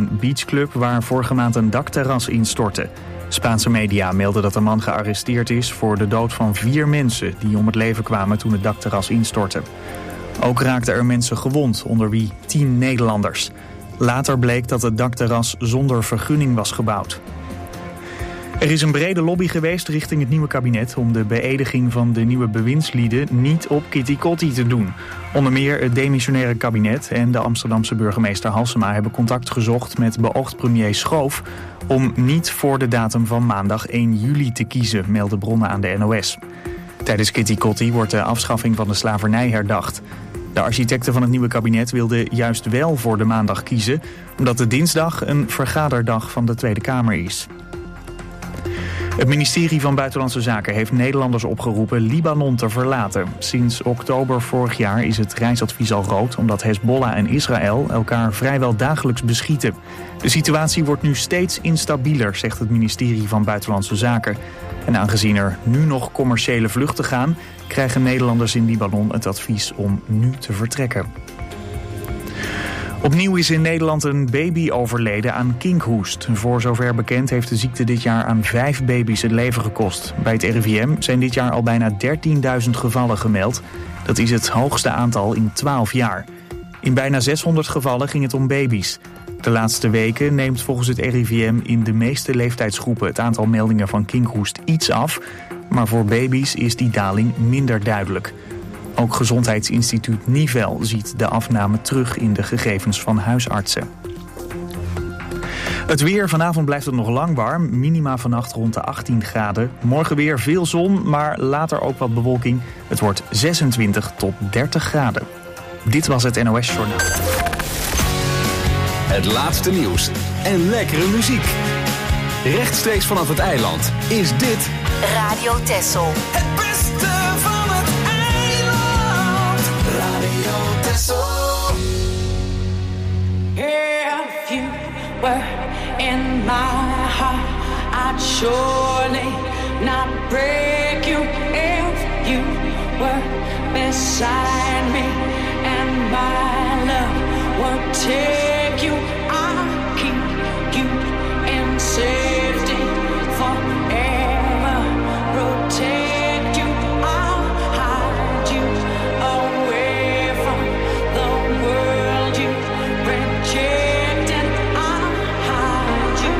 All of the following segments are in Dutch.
een beachclub waar vorige maand een dakterras instortte. Spaanse media melden dat de man gearresteerd is voor de dood van 4 mensen die om het leven kwamen toen het dakterras instortte. Ook raakten er mensen gewond, onder wie 10 Nederlanders. Later bleek dat het dakterras zonder vergunning was gebouwd. Er is een brede lobby geweest richting het nieuwe kabinet om de beëdiging van de nieuwe bewindslieden niet op kitty-kotti te doen. Onder meer het demissionaire kabinet en de Amsterdamse burgemeester Halsema hebben contact gezocht met beoogd premier Schoof om niet voor de datum van maandag 1 juli te kiezen, melden bronnen aan de NOS. Tijdens kitty-kotti wordt de afschaffing van de slavernij herdacht. De architecten van het nieuwe kabinet wilden juist wel voor de maandag kiezen, omdat de dinsdag een vergaderdag van de Tweede Kamer is. Het ministerie van Buitenlandse Zaken heeft Nederlanders opgeroepen Libanon te verlaten. Sinds oktober vorig jaar is het reisadvies al rood omdat Hezbollah en Israël elkaar vrijwel dagelijks beschieten. De situatie wordt nu steeds instabieler, zegt het ministerie van Buitenlandse Zaken. En aangezien er nu nog commerciële vluchten gaan, krijgen Nederlanders in Libanon het advies om nu te vertrekken. Opnieuw is in Nederland een baby overleden aan kinkhoest. Voor zover bekend heeft de ziekte dit jaar aan 5 baby's het leven gekost. Bij het RIVM zijn dit jaar al bijna 13.000 gevallen gemeld. Dat is het hoogste aantal in 12 jaar. In bijna 600 gevallen ging het om baby's. De laatste weken neemt volgens het RIVM in de meeste leeftijdsgroepen het aantal meldingen van kinkhoest iets af. Maar voor baby's is die daling minder duidelijk. Ook Gezondheidsinstituut Nivel ziet de afname terug in de gegevens van huisartsen. Het weer, vanavond blijft het nog lang warm. Minima vannacht rond de 18 graden. Morgen weer veel zon, maar later ook wat bewolking. Het wordt 26 tot 30 graden. Dit was het NOS Journaal. Het laatste nieuws en lekkere muziek. Rechtstreeks vanaf het eiland is dit Radio Texel. Het beste van het eiland. Radio Texel. If you were in my heart, I'd surely not break you. If you were beside me and my love would take you, I'll keep you in safety forever. Protect you, I'll hide you away from the world you rejected. I'll hide you.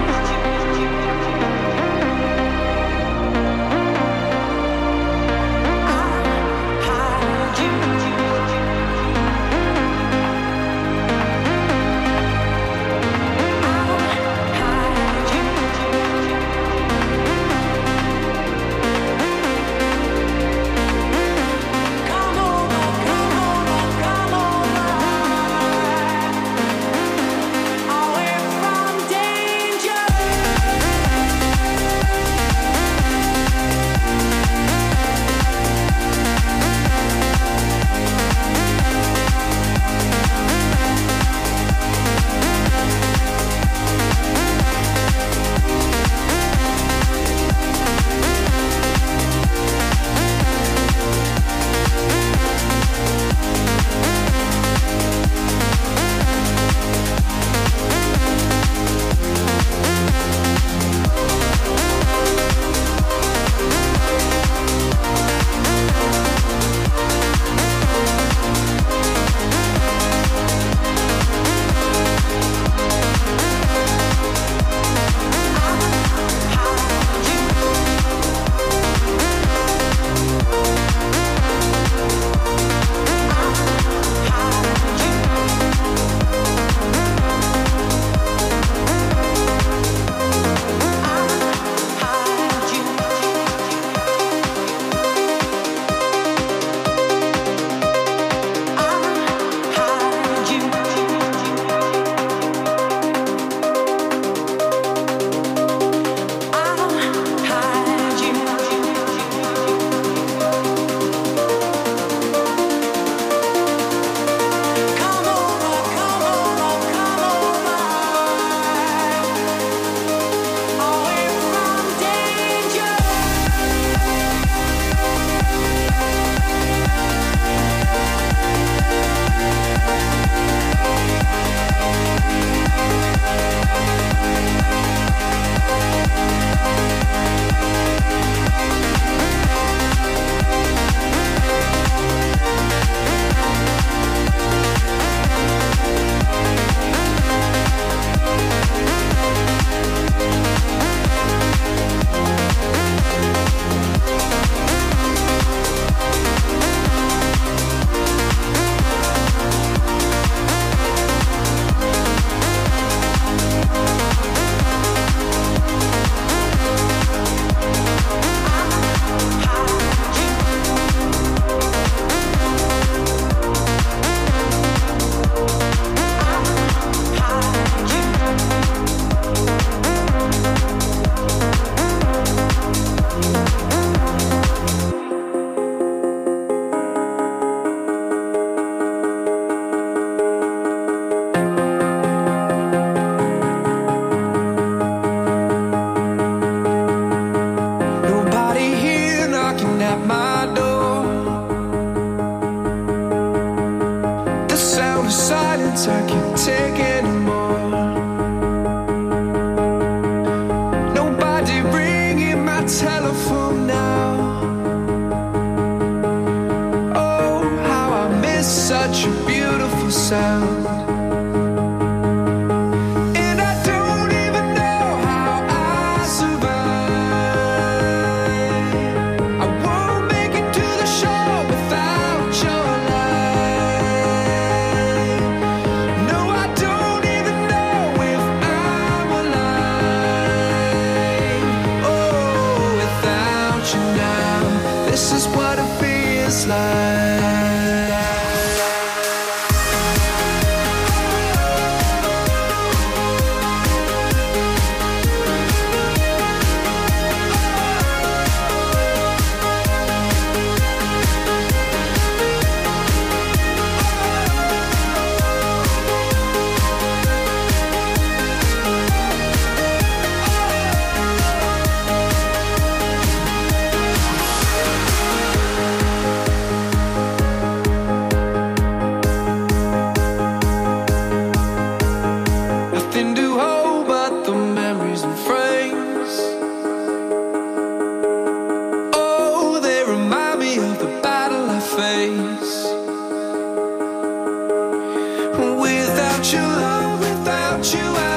I'll hide you.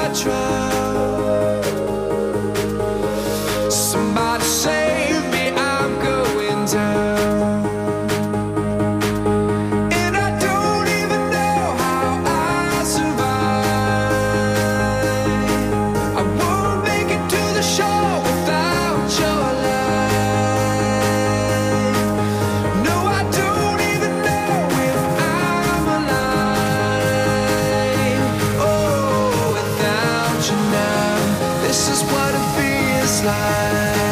drown. Somebody save me, I'm going down. And I don't even know how I survive. I won't make it to the shore without your light. No, I don't even know if I'm alive. Oh, without you now, this is what it feels like.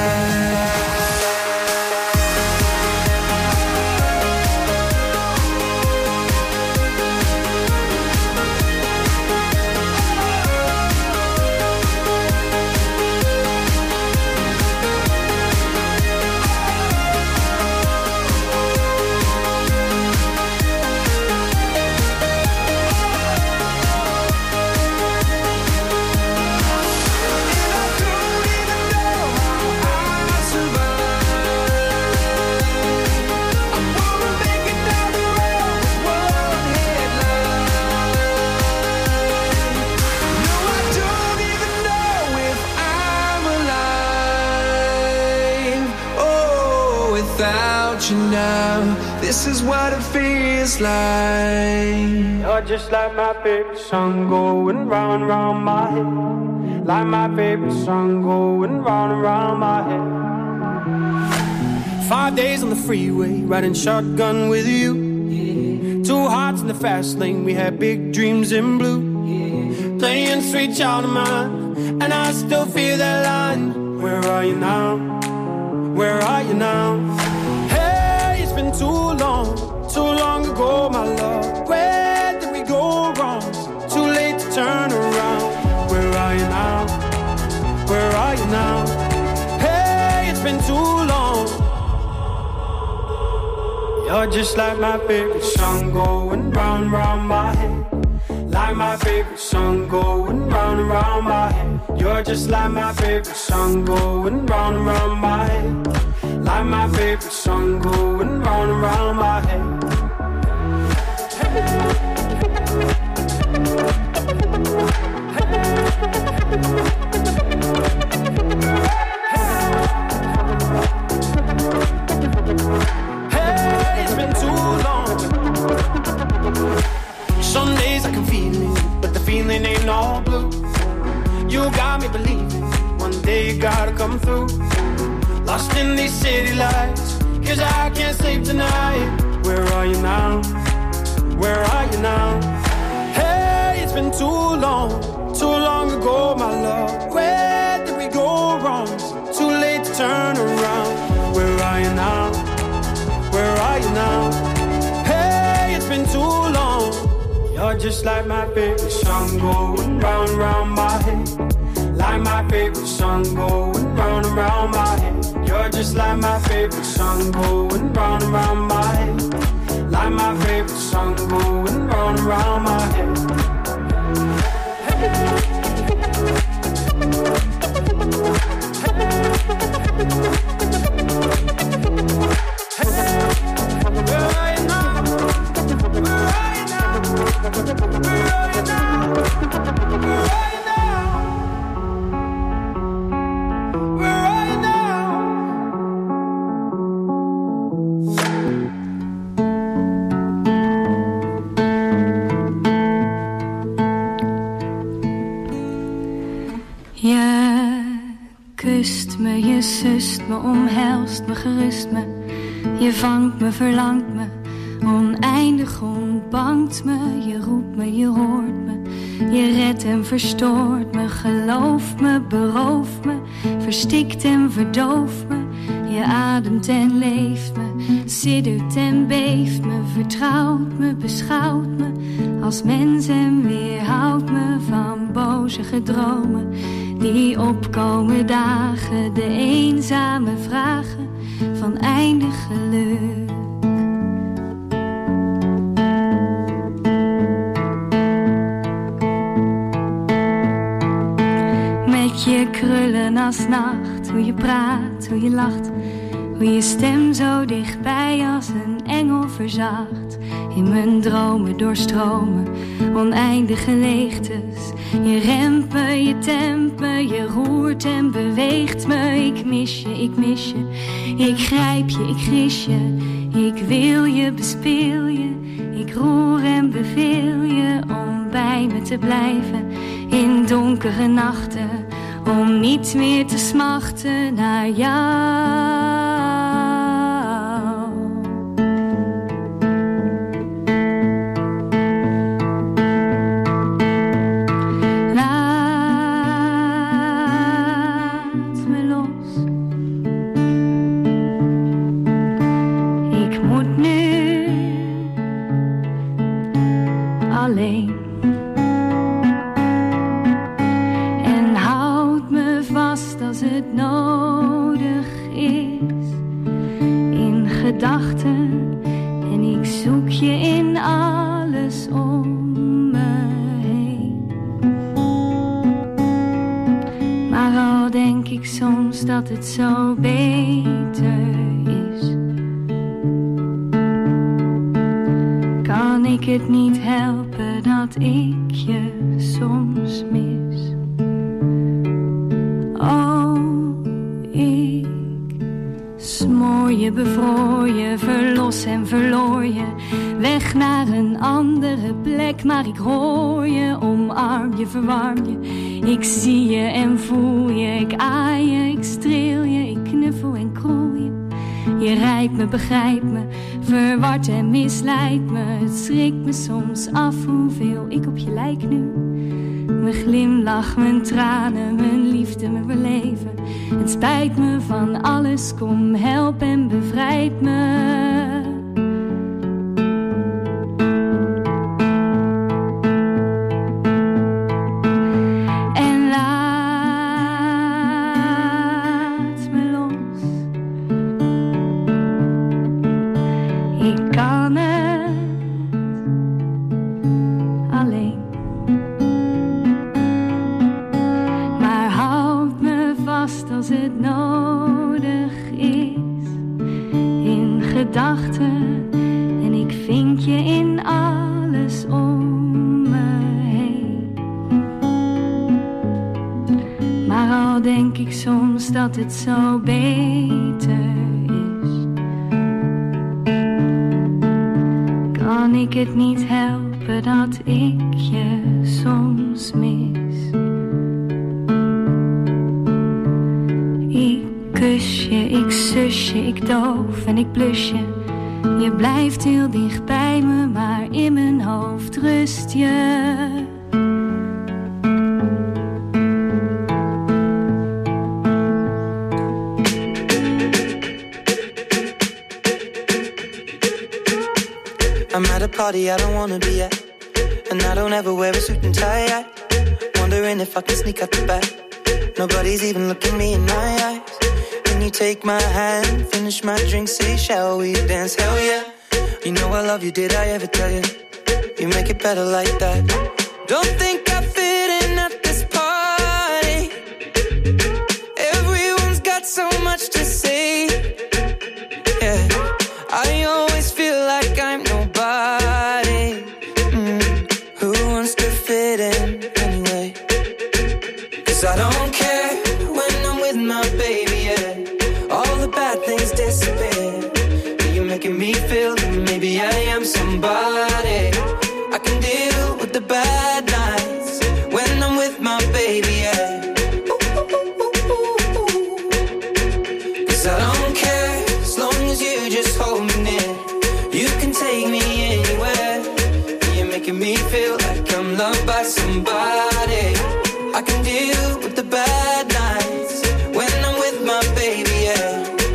This is what it feels like. You're just like my favorite song going round and round my head. Like my favorite song going round and round my head. 5 days on the freeway, riding shotgun with you. Yeah. 2 hearts in the fast lane, we had big dreams in blue. Yeah. Playing sweet child of mine, and I still feel that line. Where are you now? Where are you now? Been too long ago, my love. Where did we go wrong? Too late to turn around. Where are you now? Where are you now? Hey, it's been too long. You're just like my favorite song going round and round my head. Like my favorite song going round and round my head. You're just like my favorite song going round and round my head. Like my favorite song going round and round my head. Hey, it's been too long. Some days I can feel it, but the feeling ain't all blue. You got me believing one day you gotta come through. Lost in these city lights, 'cause I can't sleep tonight. Where are you now? Where are you now? Hey, it's been too long ago, my love. Where did we go wrong? Too late to turn around. Where are you now? Where are you now? Hey, it's been too long. You're just like my favorite song going round and round my head. Like my favorite song going round and round my head. You're just like my favorite song going round and round my head. Like my favorite song going round and round my head. Where are you now? Where are you now? Where are you now? Where are you now? Where are you now? Je kust me, je sust me, omhelst me, gerust me. Je vangt me, verlangt me, oneindig ontbangt me. Je roept me, je hoort me, je redt en verstoort me. Gelooft me, berooft me, verstikt en verdooft me. Je ademt en leeft me, siddert en beeft me. Vertrouwt me, beschouwt me als mens en weerhoudt me van boze gedromen die opkomen dagen, de eenzame vragen van eindig geluk. Met je krullen als nacht, hoe je praat, hoe je lacht, hoe je stem zo dichtbij als een engel verzacht. In mijn dromen doorstromen oneindige leegtes Je remt me, je tempt me, je roert en beweegt me. Ik mis je, ik mis je. Ik grijp je, ik gis je. Ik wil je, bespeel je. Ik roer en beveel je om bij me te blijven in donkere nachten. Om niet meer te smachten naar jou. En ik zoek je in alles om me heen. Maar al denk ik soms dat het zo beter is, kan ik het niet helpen dat ik je soms mis. Oh, ik smoor je, bevroor je, verlos en verloor je. Weg naar een andere plek, maar ik hoor je. Omarm je, verwarm je. Ik zie je en voel je. Ik aai je, ik streel je. Ik knuffel en kroel je. Je rijdt me, begrijpt me. Verward en misleidt me. Het schrikt me soms af hoeveel ik op je lijk nu. Mijn glimlach, mijn tranen, mijn liefde, mijn beleven. Het spijt me van alles, kom help en bevrijd me. En laat me los. Ik kan het alleen. Als het nodig is, in gedachten. En ik vind je in alles om me heen. Maar al denk ik soms dat het zo beter is, kan ik het niet helpen dat ik je soms mis. Ik kus je, ik sus je, ik doof en ik blus je. Je blijft heel dicht bij me, maar in mijn hoofd rust je. I'm at a party I don't wanna be at, and I don't ever wear a suit and tie at. Wondering if I can sneak out the back. Nobody's even looking me in my eyes. When you take my hand, finish my drink, say shall we dance? Hell yeah. You know I love you, did I ever tell you? You make it better like that. Don't think I fit in at this party. Everyone's got so much to say. Yeah, I always feel like I'm nobody. Who wants to fit in anyway? 'Cause I don't care when I'm with my baby, yeah. All the bad things disappear. You're making me feel that maybe I am somebody. I can deal with the bad nights when I'm with my baby, yeah. 'Cause I don't care as long as you just hold me near. You can take me anywhere. You're making me feel like I'm loved by somebody. I can deal with the bad nights when I'm with my baby, yeah.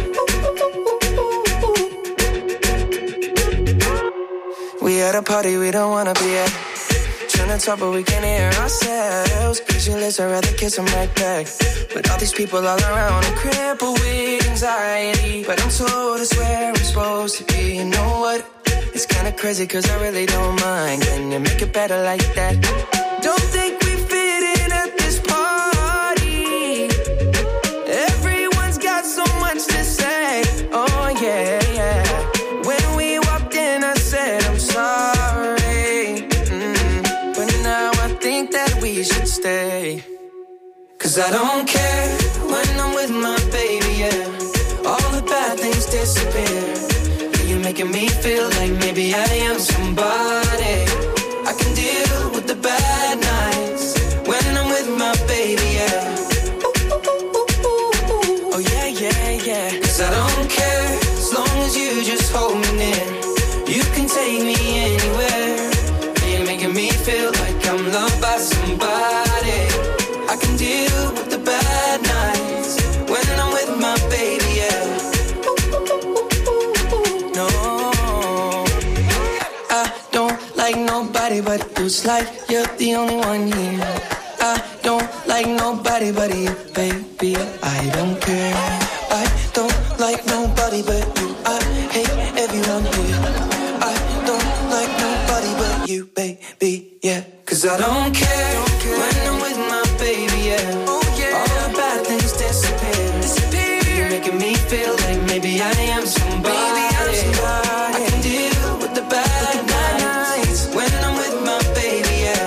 We at a party we don't wanna be at. Trying to talk but we can't hear ourselves. Pictureless, I'd rather kiss them right back. But all these people all around, I'm crippled with anxiety. But I'm told it's where I'm supposed to be. You know what? It's kinda crazy 'cause I really don't mind. Can you make it better like that? Don't think we fit in at this party. Everyone's got so much to say. Oh yeah, yeah. When we walked in I said I'm sorry. But now I think that we should 'Cause I don't care when I'm with my baby, yeah. All the bad things disappear. You're making me feel like maybe I am somebody. I can deal with the bad nights when I'm with my baby, yeah. Oh yeah, yeah, yeah. 'Cause I don't care as long as you just hold me near. You can take me anywhere. You're making me feel like I'm loved by somebody. I can deal with the bad nights when I'm with my baby, yeah. No, I don't like nobody but you. It's like you're the only one here. I don't like nobody but you, baby. I don't care. I don't like nobody but you. I hate everyone here. I don't like nobody but you, baby, yeah. 'Cause I don't care when I'm with my baby, yeah. All the bad things disappear. You're making me feel like maybe I am somebody. I can deal with the bad nights when I'm with my baby, yeah.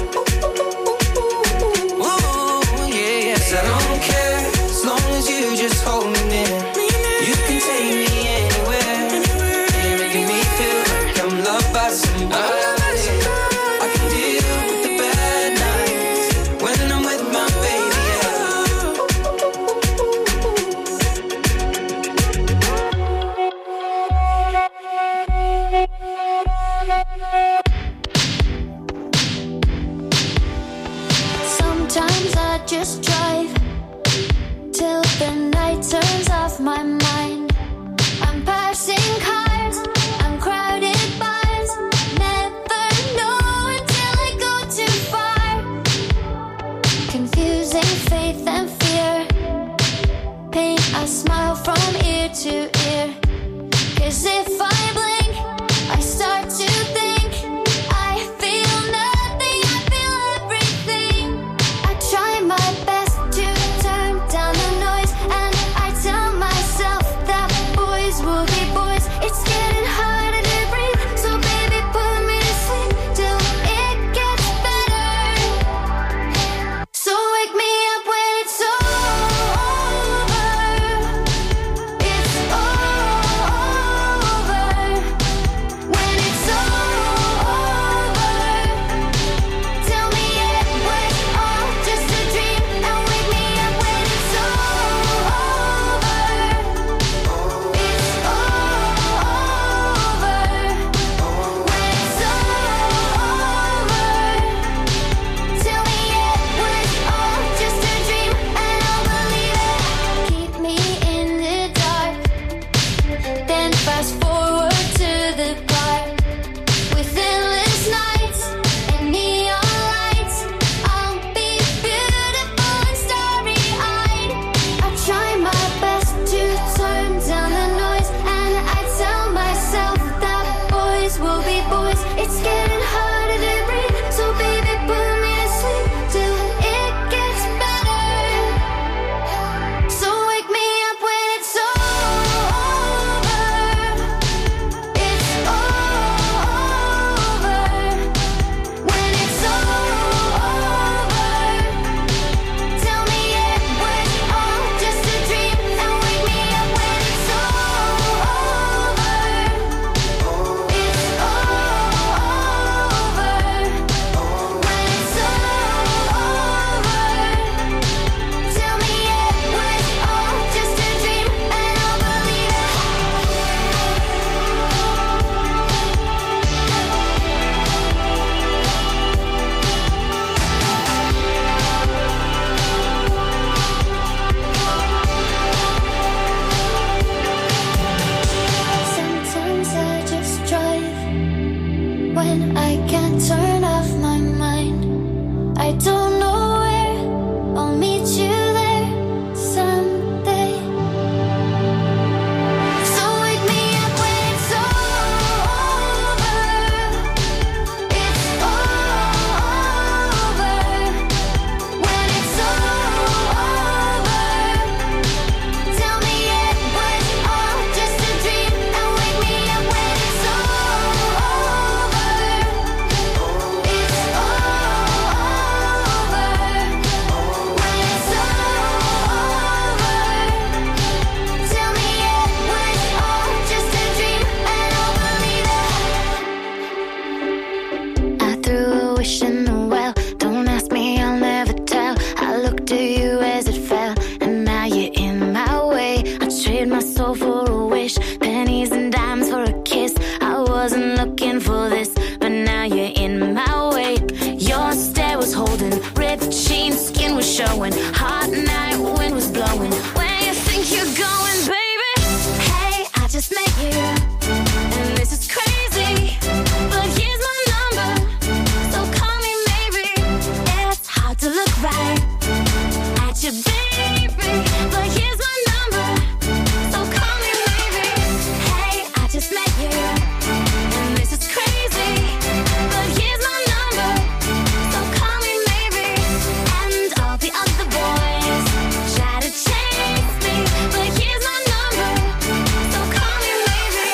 Ooh, yeah, yeah. 'Cause I don't care as long as you just hold me near. You can take me anywhere. You're making me feel like I'm loved by somebody. I can deal with the bad nights when I'm with my baby, yeah. Sometimes I just drive till the night turns off my mind. I'm passing cars, I'm crowded bars. Never know until I go too far. Confusing faith and fear. Paint a smile from ear to ear. 'Cause if I blink, I start to think. I feel nothing, I feel everything. I try my best to turn down the noise, and I tell myself that boys will be boys. It's getting harder to breathe, so baby put me to sleep till it gets better. So wake me up when it's over. It's over. to you as it fell, and now you're in my way. I trade my soul for a wish, pennies and dimes for a kiss. I wasn't looking for this, but now you're in my way. Your stare was holding, ripped jeans, skin was showing, hot night wind was blowing. Where you think you're going, baby? Hey, I just met you, and this is crazy, but here's my number, so call me maybe. It's hard to look right at you, baby, but here's my number, so call me maybe. Hey, I just met you, and this is crazy, but here's my number, so call me maybe. And all the other boys try to chase me, but here's my number, so call me maybe.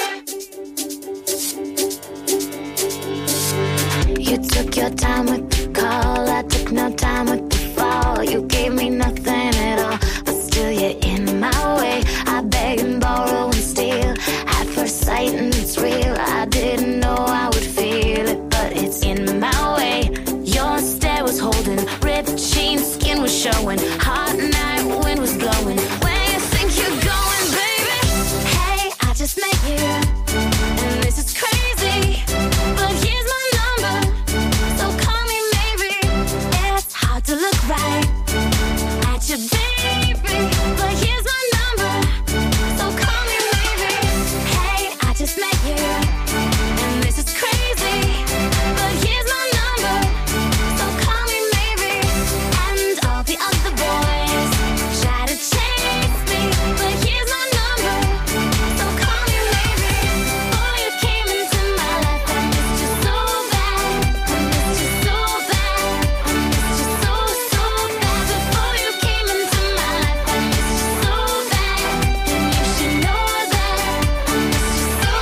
You took your time with the call, I took no time with the fall. You gave me nothing at all, but still you're in my way. I beg and borrow and steal at first sight, and it's real. I didn't know I would feel it, but it's in my way. Your stare was holding, ripped jeans, skin was showing, hot night wind was blowing. Where you think you're going, baby? Hey, I just met you, and this is crazy, but here's my number, so call me maybe. It's hard to look right at you, baby, but here's my number, so call me maybe. Hey, I just met you, and this is crazy, but here's my number, so call me maybe. And all the other boys try to chase me, but here's my number, so call me maybe. Before you came into my life, I missed you so bad, I missed you so bad, I missed you so, so bad. Before you came into my life, I missed you so bad, and you should know that I missed you so,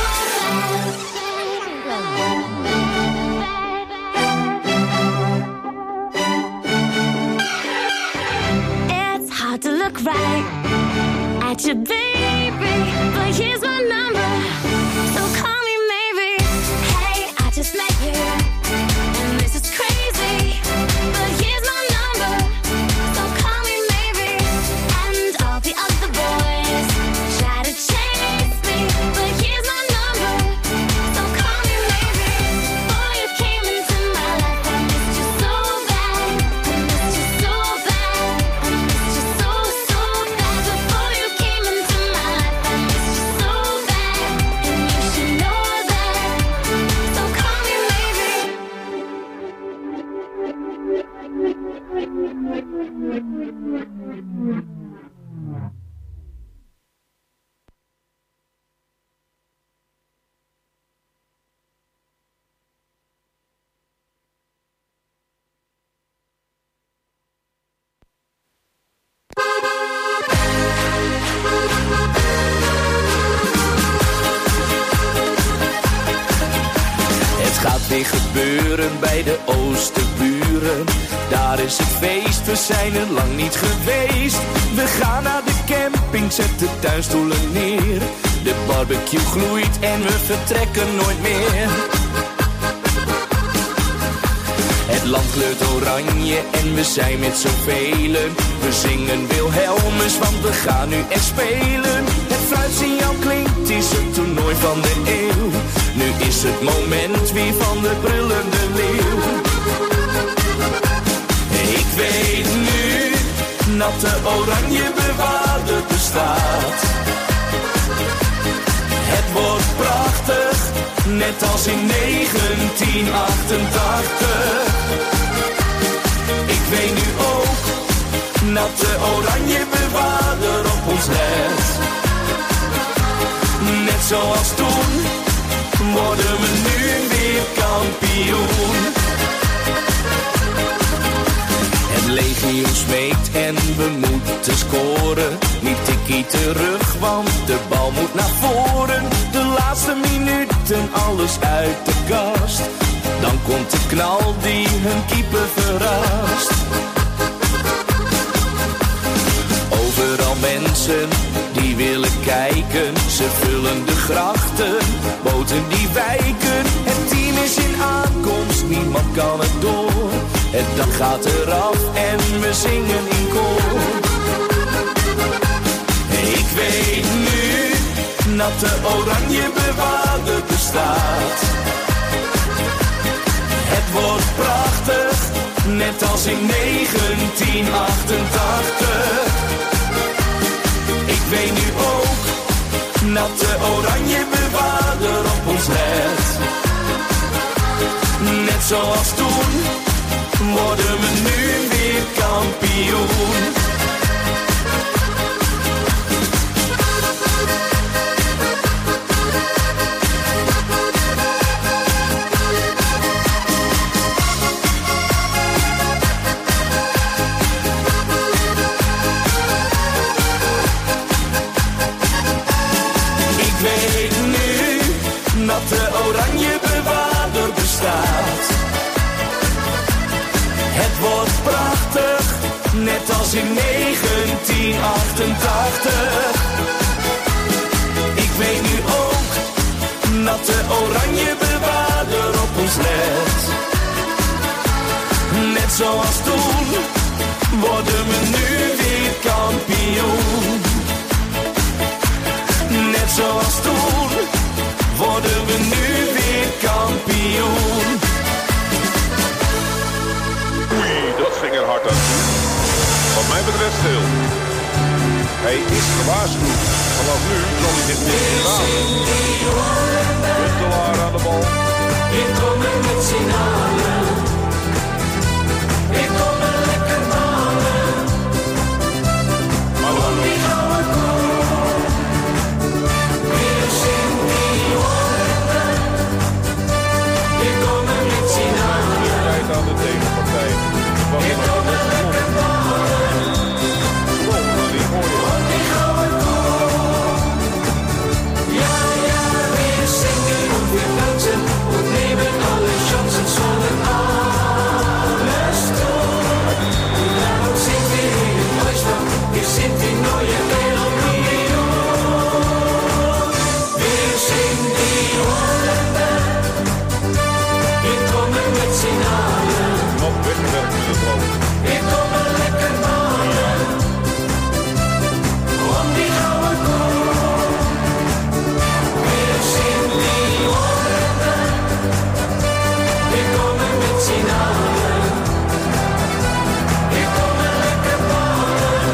so bad. It's hard to look right at you, baby, but here's my number, so call me maybe. Hey, I just met you, and this is crazy, but here's my number, so call me maybe. And all the other boys try to chase me, but here's my number, so call me maybe. Before you came into my life, I missed you so bad, I missed you so bad, I missed you so, so bad. Before you came into my life, I missed you so bad, and you should know that, so call me maybe. Het gaat weer gebeuren bij de Oosterburen. Daar is het feest, we zijn er lang niet geweest. We gaan naar de camping, zet de tuinstoelen neer. De barbecue gloeit en we vertrekken nooit meer. Het land kleurt oranje en we zijn met zoveel. We zingen Wilhelmus, want we gaan nu echt spelen. Het fluitsignaal klinkt, is het toernooi van de eeuw. Nu is het moment weer van de brullende leeuw. Ik weet nu dat de oranje bewaarder bestaat. Het wordt prachtig, net als in 1988. Ik weet nu ook dat de oranje bewaarder op ons let. Net zoals toen worden we nu weer kampioen. Het legioen smeekt en we moeten scoren. Niet tikkie terug, want de bal moet naar voren. De laatste minuten, alles uit de kast. Dan komt de knal die hun keeper verrast. Overal mensen die willen kijken. Ze vullen de grachten, boten die wijken. Het team is in aankomst, niemand kan het door. Het dak gaat eraf en we zingen in koor. Ik weet nu dat de oranje bewaarder bestaat. Het wordt prachtig, net als in 1988. Ik weet nu ook dat de oranje bewaarder op ons let. Net zoals toen, worden we nu weer kampioen. Dat de oranje bewaarder bestaat. Het wordt prachtig, net als in 1988. Ik weet nu ook dat de oranje bewaarder op ons let. Net zoals toen, worden we nu weer kampioen. Net zoals toen, worden we nu weer kampioen. Oei, dat ging er hard aan toe. Wat mij betreft stil. Hij is gewaarschuwd. Vanaf nu zal hij dit niet raden. Huntelaar aan de bal. Ik kom er met z'n allen. Ik kom er lekker malen. Maar dan die gouden kool. Weer zingt die horen. Ik kom er met z'n allen. Aan de tegenpartij. Ik kom er lekker malen. Want die gouden kool. Ja, ja, weer zingen und wir tanzen und nehmen alle Chancen, sollen alles tun. Und daarom sind wir hier in Deutschland, wir sind die neue Religion. Wir sind die Holländer, wir kommen mit z'n allen. Nog weggewerkt met het loop. Wir kommen lekker malen, om die gouden kool. Wir sind die Holländer, wir kommen mit z'n allen. Wir kommen lekker malen,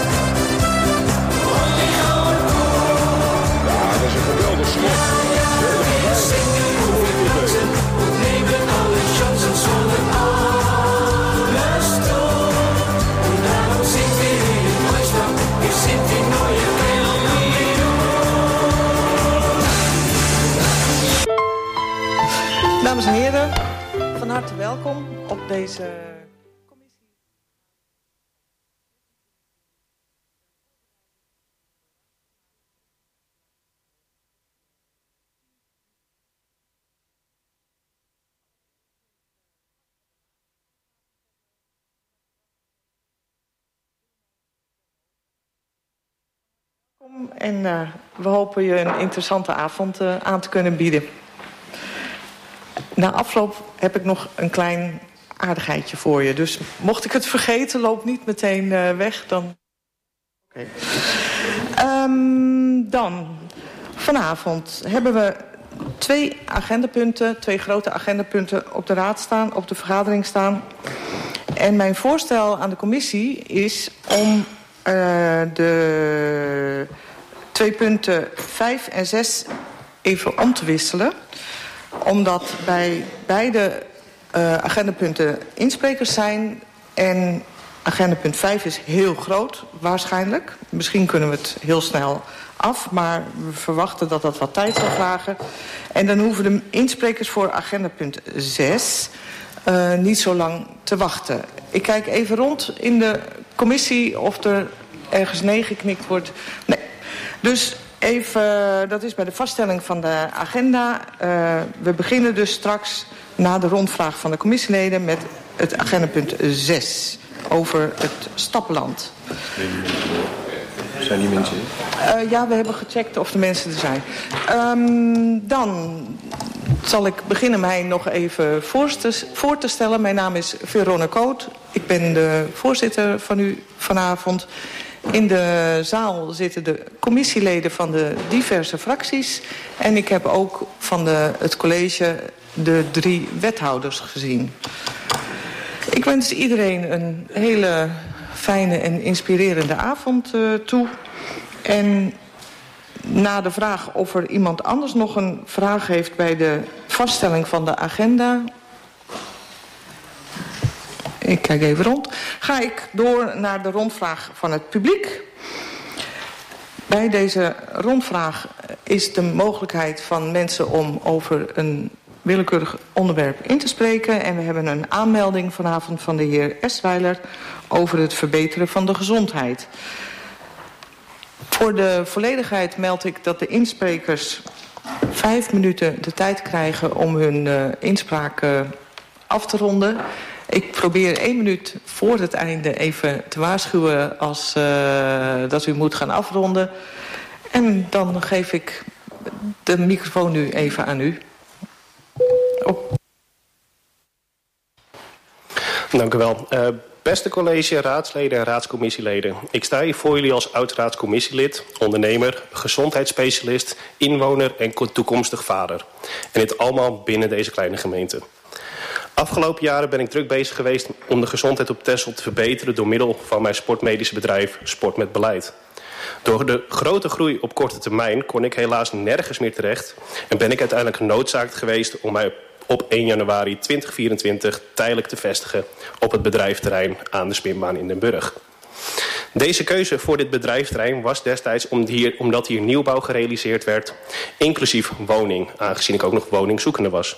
om die gouden kool. Ja, dat is een geweldig schot. Wir singen und wir tanzen und nehmen alle Chancen, sollen alles tun. Und daarom sind wir hier in Deutschland, wir sind die neue Religion. Dames en heren, van harte welkom op deze commissie. En we hopen je een interessante avond aan te kunnen bieden. Na afloop heb ik nog een klein aardigheidje voor je. Dus mocht ik het vergeten, loop niet meteen weg. Dan... Okay. Dan, vanavond hebben we twee grote agendapunten op de raad staan, op de vergadering staan. En mijn voorstel aan de commissie is om de 2 punten 5 en 6 even om te wisselen. Omdat bij beide agendapunten insprekers zijn. En agendapunt 5 is heel groot, waarschijnlijk. Misschien kunnen we het heel snel af, maar we verwachten dat dat wat tijd zal vragen. En dan hoeven de insprekers voor agendapunt 6 niet zo lang te wachten. Ik kijk even rond in de commissie of er ergens nee geknikt wordt. Nee. Dus even, dat is bij de vaststelling van de agenda. We beginnen dus straks na de rondvraag van de commissieleden met het agendapunt 6 over het stappenland. Zijn die mensen? Ja, we hebben gecheckt of de mensen er zijn. Dan zal ik beginnen mij nog even voor te stellen. Mijn naam is Veronne Koot. Ik ben de voorzitter van u vanavond. In de zaal zitten de commissieleden van de diverse fracties. En ik heb ook van het college de 3 wethouders gezien. Ik wens iedereen een hele fijne en inspirerende avond toe. En na de vraag of er iemand anders nog een vraag heeft bij de vaststelling van de agenda. Ik kijk even rond. Ga ik door naar de rondvraag van het publiek. Bij deze rondvraag is de mogelijkheid van mensen om over een willekeurig onderwerp in te spreken. En we hebben een aanmelding vanavond van de heer Esweiler over het verbeteren van de gezondheid. Voor de volledigheid meld ik dat de insprekers 5 minuten de tijd krijgen om hun inspraak af te ronden. Ik probeer 1 minuut voor het einde even te waarschuwen als dat u moet gaan afronden. En dan geef ik de microfoon nu even aan u. Dank u wel. Beste college, raadsleden en raadscommissieleden. Ik sta hier voor jullie als oud-raadscommissielid, ondernemer, gezondheidsspecialist, inwoner en toekomstig vader. En dit allemaal binnen deze kleine gemeente. Afgelopen jaren ben ik druk bezig geweest om de gezondheid op Texel te verbeteren door middel van mijn sportmedische bedrijf Sport met Beleid. Door de grote groei op korte termijn kon ik helaas nergens meer terecht en ben ik uiteindelijk genoodzaakt geweest om mij op 1 januari 2024 tijdelijk te vestigen op het bedrijfterrein aan de Spinbaan in Den Burg. Deze keuze voor dit bedrijfterrein was destijds omdat hier nieuwbouw gerealiseerd werd, inclusief woning, aangezien ik ook nog woningzoekende was.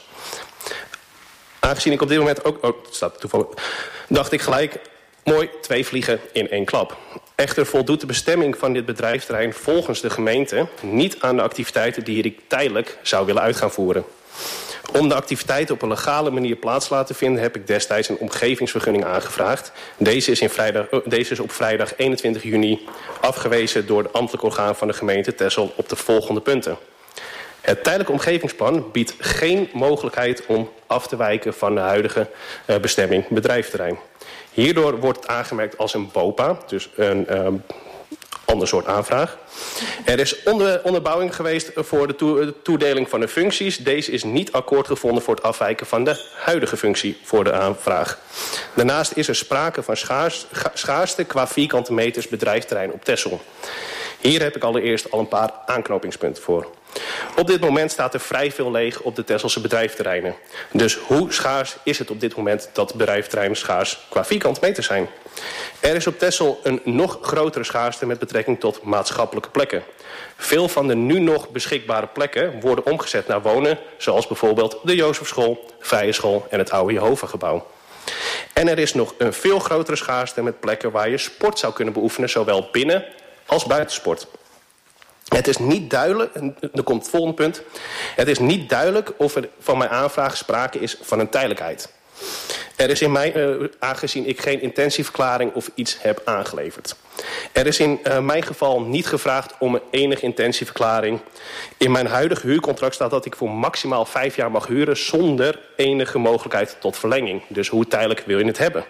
Aangezien ik op dit moment ook, staat toevallig, dacht ik gelijk, mooi 2 vliegen in 1 klap. Echter voldoet de bestemming van dit bedrijfterrein volgens de gemeente niet aan de activiteiten die ik tijdelijk zou willen uit gaan voeren. Om de activiteiten op een legale manier plaats te laten vinden heb ik destijds een omgevingsvergunning aangevraagd. Deze is op vrijdag 21 juni afgewezen door het ambtelijk orgaan van de gemeente Texel op de volgende punten. Het tijdelijk omgevingsplan biedt geen mogelijkheid om af te wijken van de huidige bestemming bedrijfterrein. Hierdoor wordt het aangemerkt als een BOPA, dus een ander soort aanvraag. Er is onderbouwing geweest voor de toedeling van de functies. Deze is niet akkoord gevonden voor het afwijken van de huidige functie voor de aanvraag. Daarnaast is er sprake van schaarste qua vierkante meters bedrijfterrein op Texel. Hier heb ik allereerst al een paar aanknopingspunten voor. Op dit moment staat er vrij veel leeg op de Texelse bedrijfterreinen. Dus hoe schaars is het op dit moment dat bedrijfterreinen schaars qua vierkante meter zijn? Er is op Texel een nog grotere schaarste met betrekking tot maatschappelijke plekken. Veel van de nu nog beschikbare plekken worden omgezet naar wonen, zoals bijvoorbeeld de Jozefschool, Vrije School en het oude Jehovah-gebouw. En er is nog een veel grotere schaarste met plekken waar je sport zou kunnen beoefenen, zowel binnen als buitensport. Het is niet duidelijk, er komt het volgende punt. Het is niet duidelijk of er van mijn aanvraag sprake is van een tijdelijkheid. Er is aangezien ik geen intentieverklaring of iets heb aangeleverd. Er is in mijn geval niet gevraagd om een enige intentieverklaring. In mijn huidige huurcontract staat dat ik voor maximaal 5 jaar mag huren zonder enige mogelijkheid tot verlenging. Dus hoe tijdelijk wil je het hebben?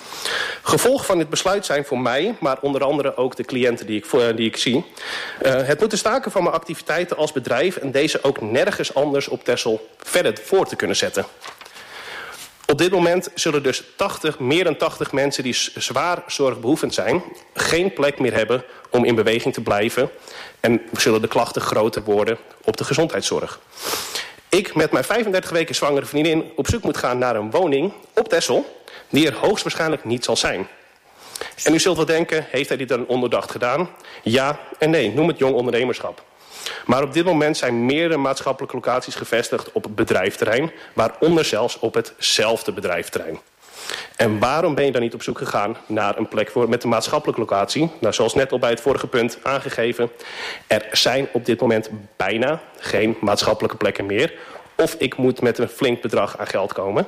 Gevolg van dit besluit zijn voor mij, maar onder andere ook de cliënten die ik zie, het moeten staken van mijn activiteiten als bedrijf en deze ook nergens anders op Texel verder voor te kunnen zetten. Op dit moment zullen dus meer dan 80 mensen die zwaar zorgbehoevend zijn geen plek meer hebben om in beweging te blijven en zullen de klachten groter worden op de gezondheidszorg. Ik met mijn 35 weken zwangere vriendin op zoek moet gaan naar een woning op Texel die er hoogstwaarschijnlijk niet zal zijn. En u zult wel denken, heeft hij dit dan onderdacht gedaan? Ja en nee, noem het jong ondernemerschap. Maar op dit moment zijn meerdere maatschappelijke locaties gevestigd op het bedrijfterrein, waaronder zelfs op hetzelfde bedrijfterrein. En waarom ben je dan niet op zoek gegaan naar een plek met een maatschappelijke locatie? Nou, zoals net al bij het vorige punt aangegeven, er zijn op dit moment bijna geen maatschappelijke plekken meer. Of ik moet met een flink bedrag aan geld komen.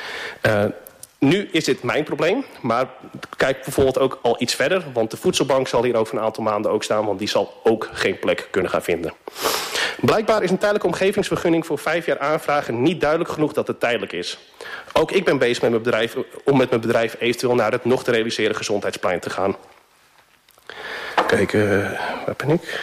Nu is dit mijn probleem, maar kijk bijvoorbeeld ook al iets verder, want de voedselbank zal hier over een aantal maanden ook staan, want die zal ook geen plek kunnen gaan vinden. Blijkbaar is een tijdelijke omgevingsvergunning voor 5 jaar aanvragen niet duidelijk genoeg dat het tijdelijk is. Ook ik ben bezig met mijn bedrijf om met mijn bedrijf eventueel naar het nog te realiseren gezondheidsplein te gaan. Kijk, waar ben ik?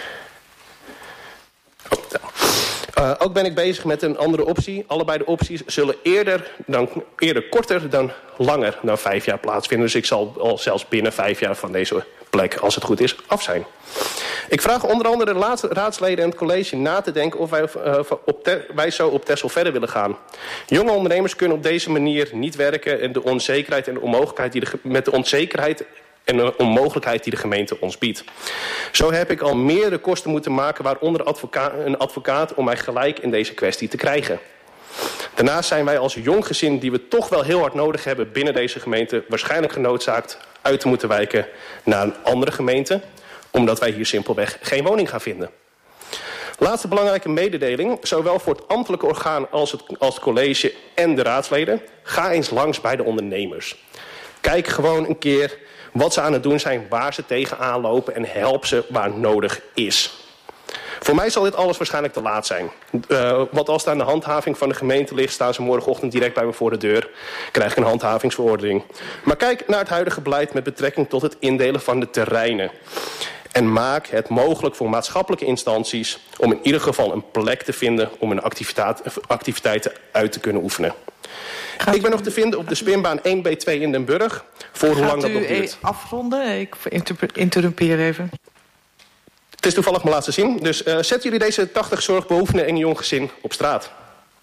Ook ben ik bezig met een andere optie. Allebei de opties zullen eerder korter dan langer dan 5 jaar plaatsvinden. Dus ik zal al zelfs binnen 5 jaar van deze plek, als het goed is, af zijn. Ik vraag onder andere de raadsleden en het college na te denken of wij zo op Texel verder willen gaan. Jonge ondernemers kunnen op deze manier niet werken en de onzekerheid en de onmogelijkheid met de onzekerheid en de onmogelijkheid die de gemeente ons biedt. Zo heb ik al meerdere kosten moeten maken, waaronder een advocaat, om mij gelijk in deze kwestie te krijgen. Daarnaast zijn wij als jong gezin, die we toch wel heel hard nodig hebben binnen deze gemeente, waarschijnlijk genoodzaakt uit te moeten wijken naar een andere gemeente, omdat wij hier simpelweg geen woning gaan vinden. Laatste belangrijke mededeling, zowel voor het ambtelijke orgaan als het college en de raadsleden. Ga eens langs bij de ondernemers. Kijk gewoon een keer wat ze aan het doen zijn, waar ze tegenaan lopen en help ze waar nodig is. Voor mij zal dit alles waarschijnlijk te laat zijn. Want als het aan de handhaving van de gemeente ligt, staan ze morgenochtend direct bij me voor de deur. Krijg ik een handhavingsverordening. Maar kijk naar het huidige beleid met betrekking tot het indelen van de terreinen. En maak het mogelijk voor maatschappelijke instanties om in ieder geval een plek te vinden om hun activiteiten uit te kunnen oefenen. Ik ben nog te vinden op de spinbaan 1B2 in Den Burg. Voor hoe lang dat nog duurt. Afronden? Ik interrumpeer even. Het is toevallig mijn laatste zin. Dus zetten jullie deze 80 zorgbehoevenden en jong gezin op straat.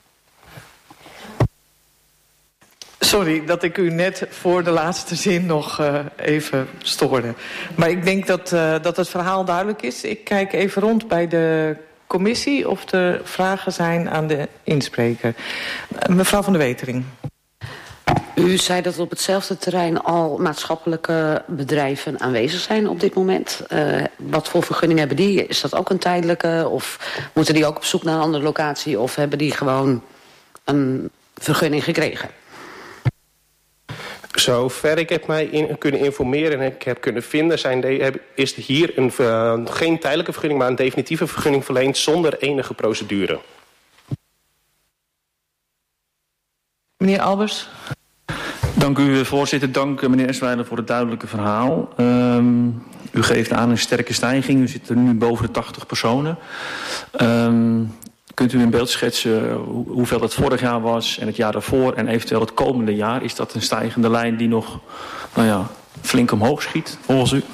Sorry dat ik u net voor de laatste zin nog even stoorde. Maar ik denk dat het verhaal duidelijk is. Ik kijk even rond bij de commissie of er vragen zijn aan de inspreker. Mevrouw van der Wetering. U zei dat op hetzelfde terrein al maatschappelijke bedrijven aanwezig zijn op dit moment. Wat voor vergunning hebben die? Is dat ook een tijdelijke? Of moeten die ook op zoek naar een andere locatie? Of hebben die gewoon een vergunning gekregen? Zover ik heb mij kunnen informeren en ik heb kunnen vinden, is hier geen tijdelijke vergunning, maar een definitieve vergunning verleend zonder enige procedure. Meneer Albers. Dank u, voorzitter. Dank meneer Eswijler voor het duidelijke verhaal. U geeft aan een sterke stijging. U zit er nu boven de 80 personen. Kunt u in beeld schetsen hoeveel het vorig jaar was en het jaar daarvoor en eventueel het komende jaar? Is dat een stijgende lijn die nog flink omhoog schiet, volgens u?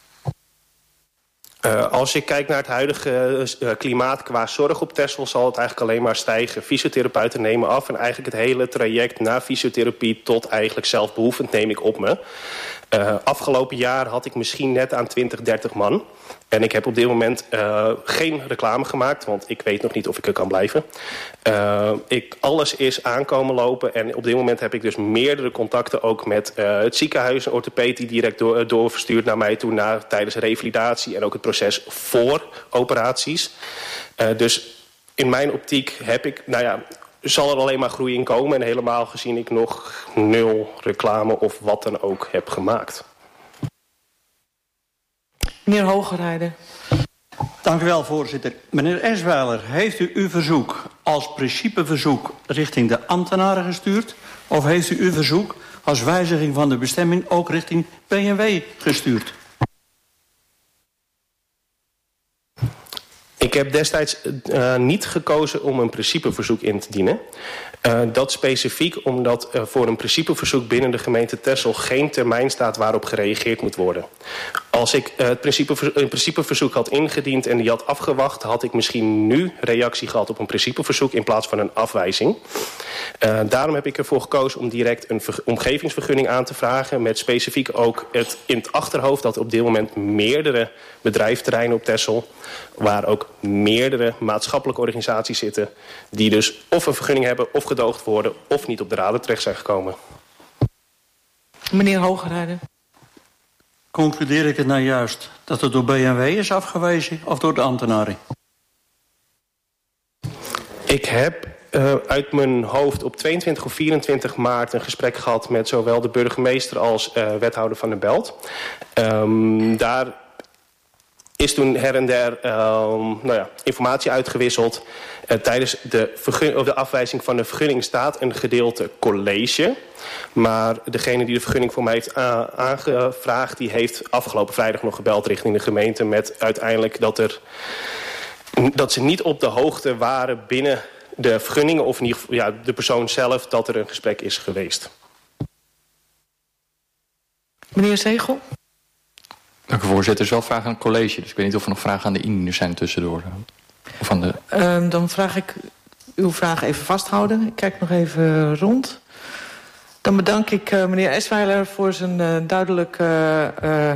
Als je kijkt naar het huidige klimaat qua zorg op Texel, zal het eigenlijk alleen maar stijgen. Fysiotherapeuten nemen af en eigenlijk het hele traject na fysiotherapie tot eigenlijk zelfbehoevend neem ik op me. Afgelopen jaar had ik misschien net aan 20, 30 man. En ik heb op dit moment geen reclame gemaakt, want ik weet nog niet of ik er kan blijven. Alles is aankomen lopen en op dit moment heb ik dus meerdere contacten ook met het ziekenhuis, een orthopeed die direct doorverstuurt naar mij toe tijdens revalidatie en ook het proces voor operaties. Dus in mijn optiek zal er alleen maar groei in komen en helemaal gezien ik nog 0 reclame of wat dan ook heb gemaakt. Meneer Hogerijden. Dank u wel, voorzitter. Meneer Eswijler, heeft u uw verzoek als principeverzoek richting de ambtenaren gestuurd? Of heeft u uw verzoek als wijziging van de bestemming ook richting B&W gestuurd? Ik heb destijds niet gekozen om een principeverzoek in te dienen. Dat specifiek omdat voor een principeverzoek binnen de gemeente Texel geen termijn staat waarop gereageerd moet worden. Als ik een principeverzoek had ingediend en die had afgewacht, had ik misschien nu reactie gehad op een principeverzoek in plaats van een afwijzing. Daarom heb ik ervoor gekozen om direct een omgevingsvergunning aan te vragen met specifiek ook in het achterhoofd dat op dit moment meerdere bedrijfterreinen op Texel, waar ook meerdere maatschappelijke organisaties zitten die dus of een vergunning hebben of gedoogd worden of niet op de raden terecht zijn gekomen. Meneer Hogerijden. Concludeer ik het nou juist dat het door B&W is afgewezen of door de ambtenaren? Ik heb uit mijn hoofd op 22 of 24 maart een gesprek gehad met zowel de burgemeester als wethouder van der Belt. Daar is toen her en der informatie uitgewisseld. Tijdens de afwijzing van de vergunning staat een gedeelte college. Maar degene die de vergunning voor mij heeft aangevraagd, die heeft afgelopen vrijdag nog gebeld richting de gemeente met uiteindelijk dat ze niet op de hoogte waren binnen de vergunningen of in ieder geval de persoon zelf dat er een gesprek is geweest. Meneer Zegel? Dank u, voorzitter. Er is wel vragen aan het college, dus ik weet niet of er nog vragen aan de indieners zijn tussendoor. Of aan de... Dan vraag ik uw vraag even vasthouden. Ik kijk nog even rond. Dan bedank ik meneer Esweiler voor zijn duidelijke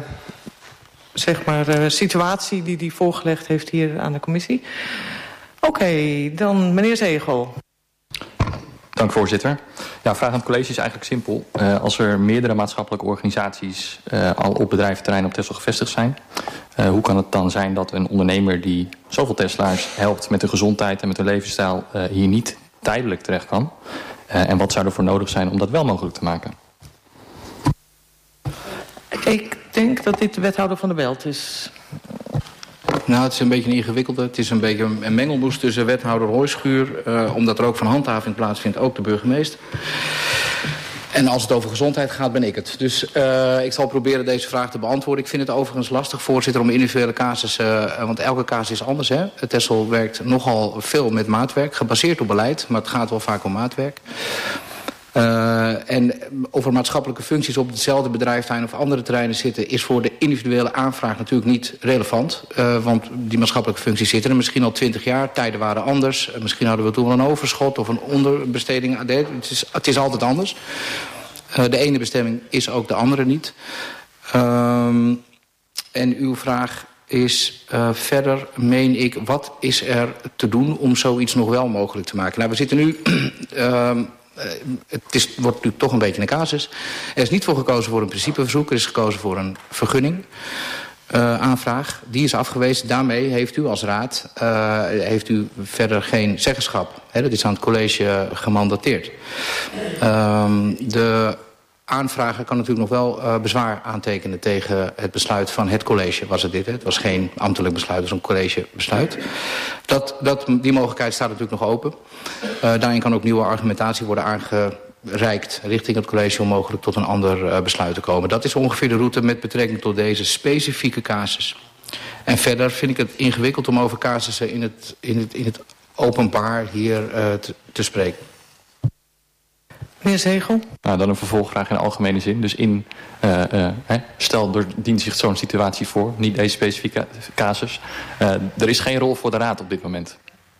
situatie die hij voorgelegd heeft hier aan de commissie. Oké, dan meneer Zegel. Dank, voorzitter. Ja, vraag aan het college is eigenlijk simpel. Als er meerdere maatschappelijke organisaties al op bedrijventerrein op Texel gevestigd zijn, hoe kan het dan zijn dat een ondernemer die zoveel Teslaars helpt met hun gezondheid en met hun levensstijl hier niet tijdelijk terecht kan? En wat zou er voor nodig zijn om dat wel mogelijk te maken? Ik denk dat dit de wethouder van de Belt is. Nou, het is een beetje een ingewikkelde. Het is een beetje een mengelmoes tussen wethouder Hooischuur, omdat er ook van handhaving plaatsvindt, ook de burgemeester. En als het over gezondheid gaat, ben ik het. Dus ik zal proberen deze vraag te beantwoorden. Ik vind het overigens lastig, voorzitter, om individuele casussen, want elke casus is anders. Hè? Texel werkt nogal veel met maatwerk, gebaseerd op beleid, maar het gaat wel vaak om maatwerk. En of er maatschappelijke functies op hetzelfde bedrijfterrein of andere terreinen zitten, is voor de individuele aanvraag natuurlijk niet relevant. Want die maatschappelijke functies zitten er misschien al 20 jaar. Tijden waren anders. Misschien hadden we toen wel een overschot of een onderbesteding. Het is altijd anders. De ene bestemming is ook de andere niet. En uw vraag is verder, meen ik, wat is er te doen om zoiets nog wel mogelijk te maken? Nou, we zitten nu... wordt natuurlijk toch een beetje een casus. Er is niet voor gekozen voor een principeverzoek. Er is gekozen voor een vergunning. Aanvraag. Die is afgewezen. Daarmee heeft u als raad heeft u verder geen zeggenschap. Dat is aan het college gemandateerd. De aanvrager kan natuurlijk nog wel bezwaar aantekenen tegen het besluit van het college. Was het dit? Het was geen ambtelijk besluit, het was een collegebesluit. Die mogelijkheid staat natuurlijk nog open. Daarin kan ook nieuwe argumentatie worden aangereikt richting het college om mogelijk tot een ander besluit te komen. Dat is ongeveer de route met betrekking tot deze specifieke casus. En verder vind ik het ingewikkeld om over casussen in het openbaar hier te spreken. Meneer Zegel? Nou, dan een vervolgvraag in algemene zin. Dus stel, er dient zich zo'n situatie voor, niet deze specifieke casus. Er is geen rol voor de raad op dit moment.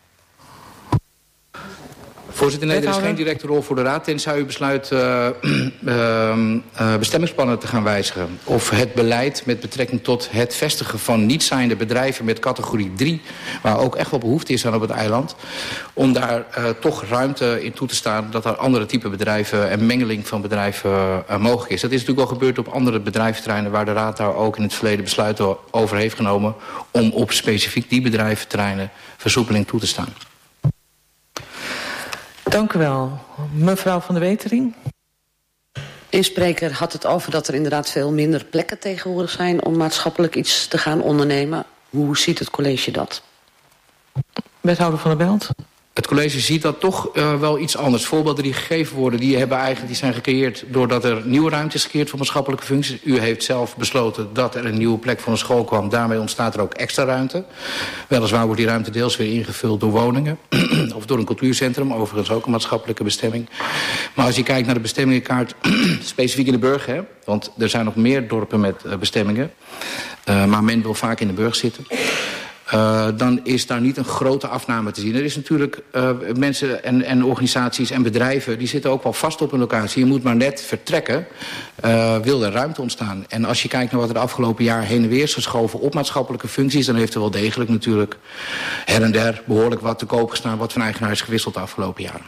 Voorzitter, nee, er is geen directe rol voor de raad, tenzij u besluit bestemmingsplannen te gaan wijzigen. Of het beleid met betrekking tot het vestigen van niet zijnde bedrijven met categorie 3, waar ook echt wel behoefte is aan op het eiland, om daar toch ruimte in toe te staan dat er andere type bedrijven en mengeling van bedrijven mogelijk is. Dat is natuurlijk al gebeurd op andere bedrijventerreinen waar de raad daar ook in het verleden besluiten over heeft genomen om op specifiek die bedrijventerreinen versoepeling toe te staan. Dank u wel. Mevrouw van der Wetering. De spreker had het over dat er inderdaad veel minder plekken tegenwoordig zijn om maatschappelijk iets te gaan ondernemen. Hoe ziet het college dat? Wethouder van der Belt. Het college ziet dat toch wel iets anders. Voorbeelden die gegeven worden, die zijn gecreëerd doordat er nieuwe ruimte is gecreëerd voor maatschappelijke functies. U heeft zelf besloten dat er een nieuwe plek voor een school kwam. Daarmee ontstaat er ook extra ruimte. Weliswaar wordt die ruimte deels weer ingevuld door woningen. Of door een cultuurcentrum, overigens ook een maatschappelijke bestemming. Maar als je kijkt naar de bestemmingenkaart, specifiek in de burg, want er zijn nog meer dorpen met bestemmingen. Maar men wil vaak in de burg zitten. Dan is daar niet een grote afname te zien. Er is natuurlijk mensen en organisaties en bedrijven, die zitten ook wel vast op een locatie. Je moet maar net vertrekken, wil er ruimte ontstaan. En als je kijkt naar wat er de afgelopen jaar heen en weer is geschoven op maatschappelijke functies, dan heeft er wel degelijk natuurlijk her en der behoorlijk wat te koop gestaan, wat van eigenaar is gewisseld de afgelopen jaren.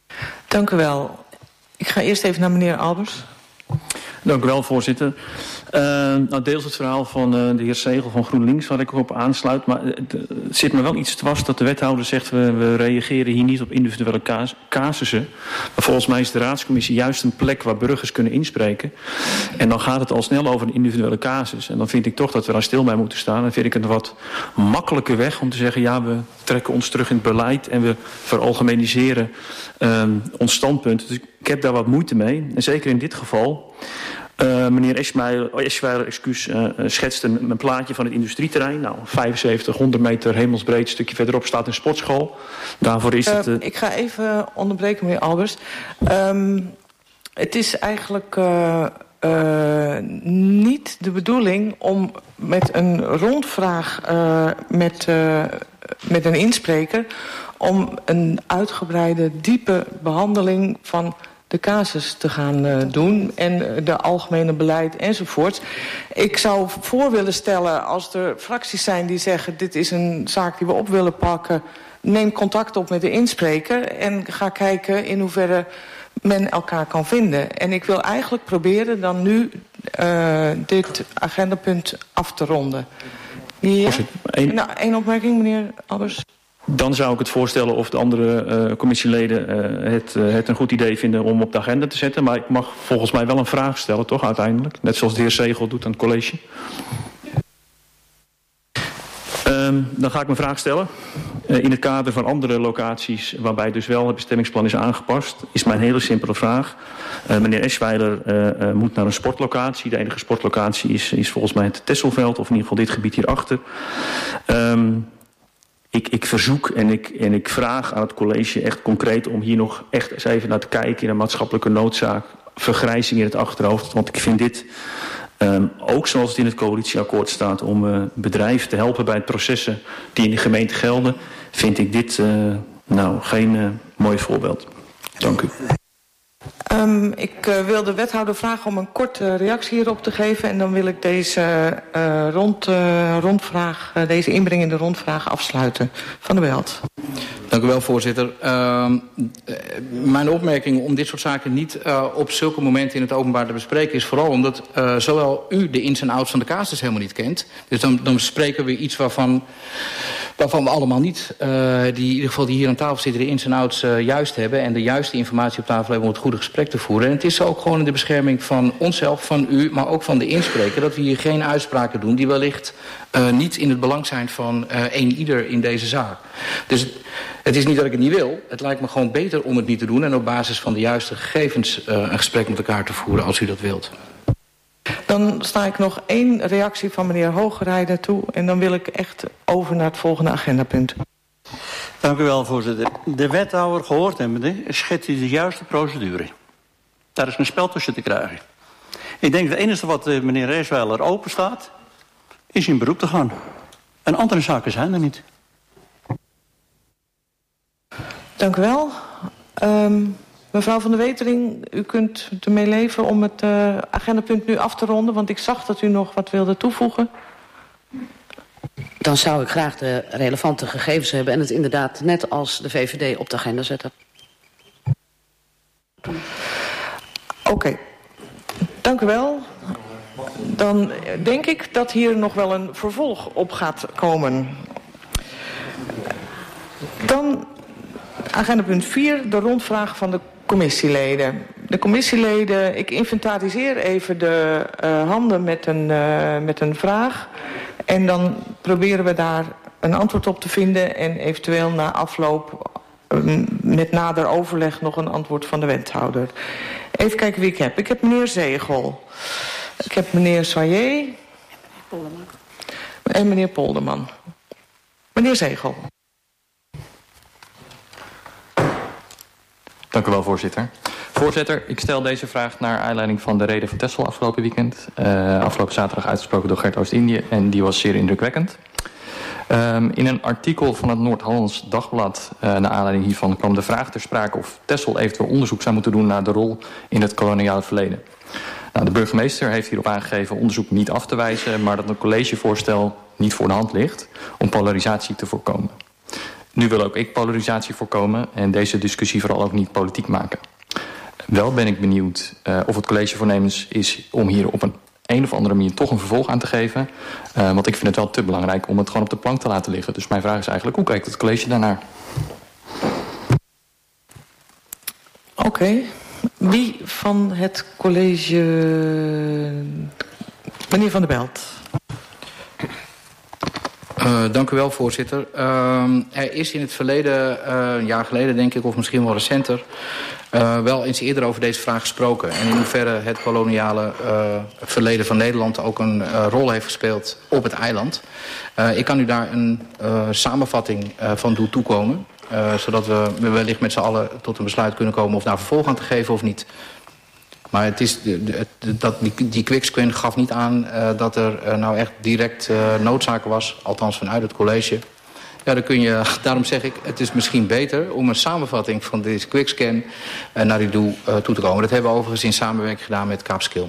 Dank u wel. Ik ga eerst even naar meneer Albers. Dank u wel, voorzitter. Deels het verhaal van de heer Zegel van GroenLinks, waar ik op aansluit. Maar het zit me wel iets dwars dat de wethouder zegt, we reageren hier niet op individuele casussen. Maar volgens mij is de raadscommissie juist een plek waar burgers kunnen inspreken. En dan gaat het al snel over een individuele casus. En dan vind ik toch dat we daar stil bij moeten staan. Dan vind ik het een wat makkelijke weg om te zeggen, ja, we trekken ons terug in het beleid en we veralgemeniseren ons standpunt. Dus ik heb daar wat moeite mee. En zeker in dit geval. Meneer Eschweiler schetste een plaatje van het industrieterrein. Nou, 100 meter hemelsbreed, een stukje verderop staat een sportschool. Daarvoor is het... Ik ga even onderbreken, meneer Albers. Het is eigenlijk niet de bedoeling om met een rondvraag met een inspreker om een uitgebreide, diepe behandeling van de casus te gaan doen en de algemene beleid enzovoort. Ik zou voor willen stellen, als er fracties zijn die zeggen, dit is een zaak die we op willen pakken, neem contact op met de inspreker en ga kijken in hoeverre men elkaar kan vinden. En ik wil eigenlijk proberen dan nu dit agendapunt af te ronden. Ja? Eén opmerking, meneer Albers. Dan zou ik het voorstellen of de andere commissieleden het een goed idee vinden om op de agenda te zetten. Maar ik mag volgens mij wel een vraag stellen, toch, uiteindelijk? Net zoals de heer Zegel doet aan het college. Dan ga ik mijn vraag stellen. In het kader van andere locaties waarbij dus wel het bestemmingsplan is aangepast, is mijn hele simpele vraag. Meneer Eschweiler moet naar een sportlocatie. De enige sportlocatie is volgens mij het Tesselveld, of in ieder geval dit gebied hierachter. Ik verzoek en ik vraag aan het college echt concreet om hier nog echt eens even naar te kijken in een maatschappelijke noodzaak. Vergrijzing in het achterhoofd. Want ik vind dit, ook zoals het in het coalitieakkoord staat, om bedrijven te helpen bij processen die in de gemeente gelden, vind ik dit geen mooi voorbeeld. Dank u. Ik wil de wethouder vragen om een korte reactie hierop te geven. En dan wil ik deze rondvraag, deze inbrengende rondvraag afsluiten. Van der Belt. Dank u wel, voorzitter. Mijn opmerking om dit soort zaken niet op zulke momenten in het openbaar te bespreken is vooral omdat zowel u de ins en outs van de casus helemaal niet kent. Dus dan bespreken we iets waarvan we allemaal niet, die in ieder geval die hier aan tafel zitten, de ins en outs juist hebben en de juiste informatie op tafel hebben om het goede gesprek te voeren. En het is ook gewoon in de bescherming van onszelf, van u, maar ook van de inspreker, dat we hier geen uitspraken doen die wellicht niet in het belang zijn van ieder in deze zaak. Dus het is niet dat ik het niet wil. Het lijkt me gewoon beter om het niet te doen en op basis van de juiste gegevens een gesprek met elkaar te voeren als u dat wilt. Dan sta ik nog 1 reactie van meneer Hogerijder toe en dan wil ik echt over naar het volgende agendapunt. Dank u wel, voorzitter. De wethouder gehoord hebbende schetst de juiste procedure. Daar is een spel tussen te krijgen. Ik denk het enige wat meneer Eschweiler open staat, is in beroep te gaan. En andere zaken zijn er niet. Dank u wel. Mevrouw van der Wetering, u kunt ermee leven om het agendapunt nu af te ronden, want ik zag dat u nog wat wilde toevoegen. Dan zou ik graag de relevante gegevens hebben en het inderdaad net als de VVD op de agenda zetten. Oké. Dank u wel. Dan denk ik dat hier nog wel een vervolg op gaat komen. Dan agendapunt 4, de rondvraag van de commissieleden. De commissieleden, ik inventariseer even de handen met een vraag. En dan proberen we daar een antwoord op te vinden en eventueel na afloop met nader overleg nog een antwoord van de wethouder. Even kijken wie ik heb. Ik heb meneer Zegel. Ik heb meneer Soyer. En meneer Polderman. Meneer Zegel. Dank u wel, voorzitter. Voorzitter, ik stel deze vraag naar aanleiding van de reden van Texel afgelopen weekend. Afgelopen zaterdag uitgesproken door Gert Oost-Indië en die was zeer indrukwekkend. In een artikel van het Noord-Hollands Dagblad, naar aanleiding hiervan, kwam de vraag ter sprake of Texel eventueel onderzoek zou moeten doen naar de rol in het koloniale verleden. Nou, de burgemeester heeft hierop aangegeven onderzoek niet af te wijzen, maar dat een collegevoorstel niet voor de hand ligt om polarisatie te voorkomen. Nu wil ook ik polarisatie voorkomen en deze discussie vooral ook niet politiek maken. Wel ben ik benieuwd of het college voornemens is om hier op een een of andere manier toch een vervolg aan te geven. Want ik vind het wel te belangrijk om het gewoon op de plank te laten liggen. Dus mijn vraag is eigenlijk, hoe kijkt het college daarnaar? Oké. Wie van het college... Meneer Van der Belt. Dank u wel, voorzitter. Er is in het verleden, een jaar geleden denk ik, of misschien wel recenter... wel eens eerder over deze vraag gesproken. En in hoeverre het koloniale verleden van Nederland ook een rol heeft gespeeld op het eiland. Ik kan u daar een samenvatting van doen toekomen. Zodat we wellicht met z'n allen tot een besluit kunnen komen of daar vervolg aan te geven of niet. Maar het is die quickscan gaf niet aan dat er nou echt direct noodzaak was. Althans vanuit het college. Ja, dan kun je, daarom zeg ik, het is misschien beter om een samenvatting van deze quickscan naar die doel toe te komen. Dat hebben we overigens in samenwerking gedaan met Kaapskil.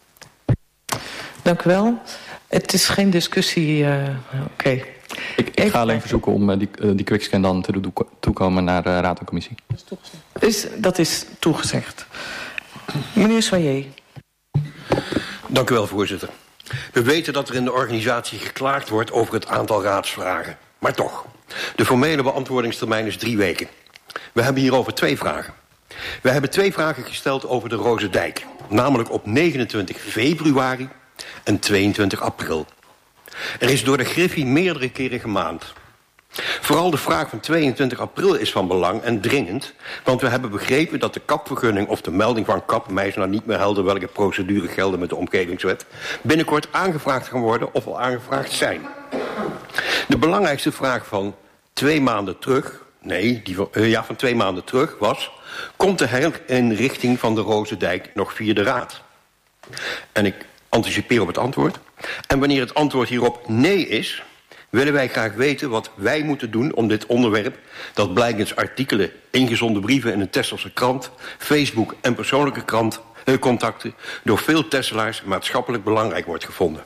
Dank u wel. Het is geen discussie. Oké. Ik ga alleen verzoeken om die quickscan dan te doen toekomen naar de Raad en Commissie. Dat is toegezegd. Meneer Soyer. Dank u wel, voorzitter. We weten dat er in de organisatie geklaagd wordt over het aantal raadsvragen. Maar toch, de formele beantwoordingstermijn is 3 weken. We hebben hierover 2 vragen. We hebben 2 vragen gesteld over de Rozendijk. Namelijk op 29 februari en 22 april. Er is door de Griffie meerdere keren gemaand. Vooral de vraag van 22 april is van belang en dringend... want we hebben begrepen dat de kapvergunning of de melding van kap... mij is nou niet meer helder welke procedure gelden met de omgevingswet... binnenkort aangevraagd gaan worden of al aangevraagd zijn. De belangrijkste vraag van 2 maanden terug... van 2 maanden terug was... komt de herinrichting van de Rozendijk nog via de Raad? En ik anticipeer op het antwoord. En wanneer het antwoord hierop nee is... willen wij graag weten wat wij moeten doen om dit onderwerp... dat blijkens artikelen, ingezonden brieven in een Texelse krant... Facebook en persoonlijke contacten... door veel Tesselaars maatschappelijk belangrijk wordt gevonden.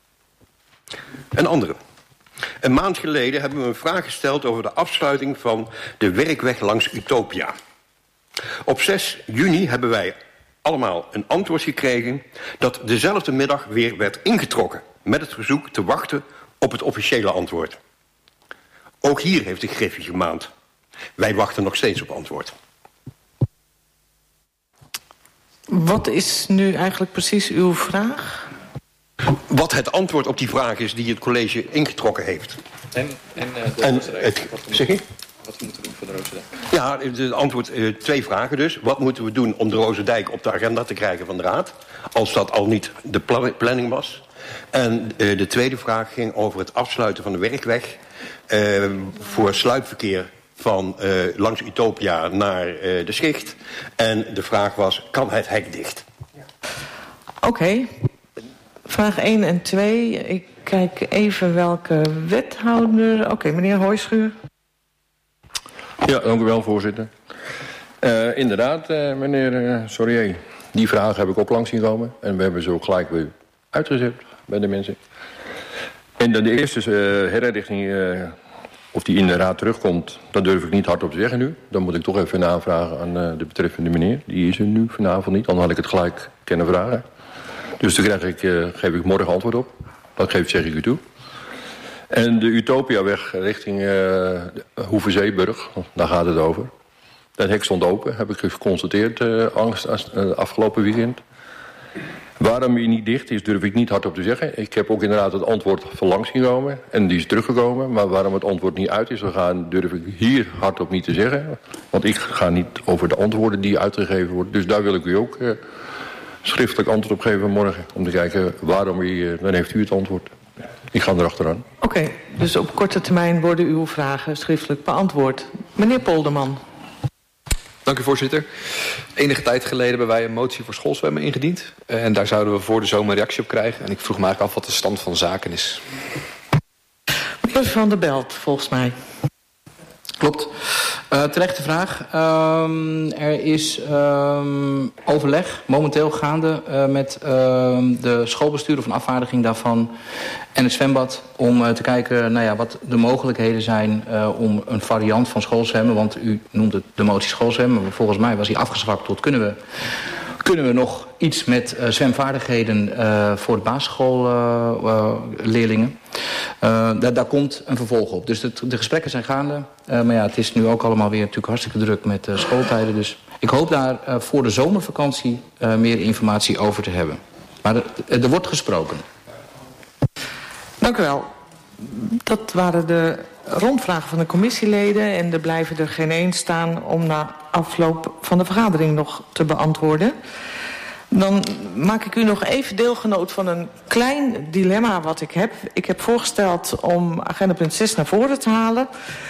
Een andere. Een maand geleden hebben we een vraag gesteld... over de afsluiting van de werkweg langs Utopia. Op 6 juni hebben wij allemaal een antwoord gekregen... dat dezelfde middag weer werd ingetrokken... met het verzoek te wachten op het officiële antwoord. Ook hier heeft de Griffie gemaand. Wij wachten nog steeds op antwoord. Wat is nu eigenlijk precies uw vraag? Wat het antwoord op die vraag is die het college ingetrokken heeft. Zeg je? Wat moeten we doen voor de Rozendijk? Ja, het antwoord 2 vragen dus. Wat moeten we doen om de Rozendijk op de agenda te krijgen van de Raad? Als dat al niet de planning was. En de tweede vraag ging over het afsluiten van de werkweg... voor sluipverkeer van langs Utopia naar de Schicht. En de vraag was, kan het hek dicht? Oké. Vraag 1 en 2. Ik kijk even welke wethouder... Oké, meneer Hooischuur. Ja, dank u wel, voorzitter. Inderdaad, meneer Soyer, die vraag heb ik ook langs zien komen. En we hebben ze ook gelijk weer uitgezet bij de mensen. En de eerste herinrichting, of die in de raad terugkomt... dat durf ik niet hardop te zeggen nu. Dan moet ik toch even aanvragen aan de betreffende meneer. Die is er nu vanavond niet, dan had ik het gelijk kunnen vragen. Dus daar geef ik morgen antwoord op. Dat zeg ik u toe. En de Utopiaweg richting Hoeve-Zeeburg, daar gaat het over. Dat hek stond open, heb ik geconstateerd afgelopen weekend. Waarom hij niet dicht is, durf ik niet hardop te zeggen. Ik heb ook inderdaad het antwoord van langs gekomen en die is teruggekomen. Maar waarom het antwoord niet uit is gegaan, durf ik hier hardop niet te zeggen. Want ik ga niet over de antwoorden die uitgegeven worden. Dus daar wil ik u ook schriftelijk antwoord op geven morgen. Om te kijken waarom dan heeft u het antwoord. Ik ga erachteraan. Oké, dus op korte termijn worden uw vragen schriftelijk beantwoord. Meneer Polderman. Dank u, voorzitter. Enige tijd geleden hebben wij een motie voor schoolzwemmen ingediend. En daar zouden we voor de zomer een reactie op krijgen. En ik vroeg me eigenlijk af wat de stand van zaken is. Meneer Van der Belt, volgens mij. Klopt. Terechte vraag. Er is overleg momenteel gaande met de schoolbestuur of een afvaardiging daarvan en het zwembad om te kijken wat de mogelijkheden zijn om een variant van schoolzwemmen, want u noemt het de motie schoolzwemmen, maar volgens mij was hij afgezwakt tot kunnen we Kunnen we nog iets met zwemvaardigheden voor de basisschoolleerlingen? Daar komt een vervolg op. Dus de gesprekken zijn gaande. Maar ja, het is nu ook allemaal weer natuurlijk hartstikke druk met schooltijden. Dus ik hoop daar voor de zomervakantie meer informatie over te hebben. Maar er wordt gesproken. Dank u wel. Dat waren de rondvragen van de commissieleden. En er blijven er geen één staan om na afloop van de vergadering nog te beantwoorden. Dan maak ik u nog even deelgenoot van een klein dilemma wat ik heb. Ik heb voorgesteld om agenda punt 6 naar voren te halen.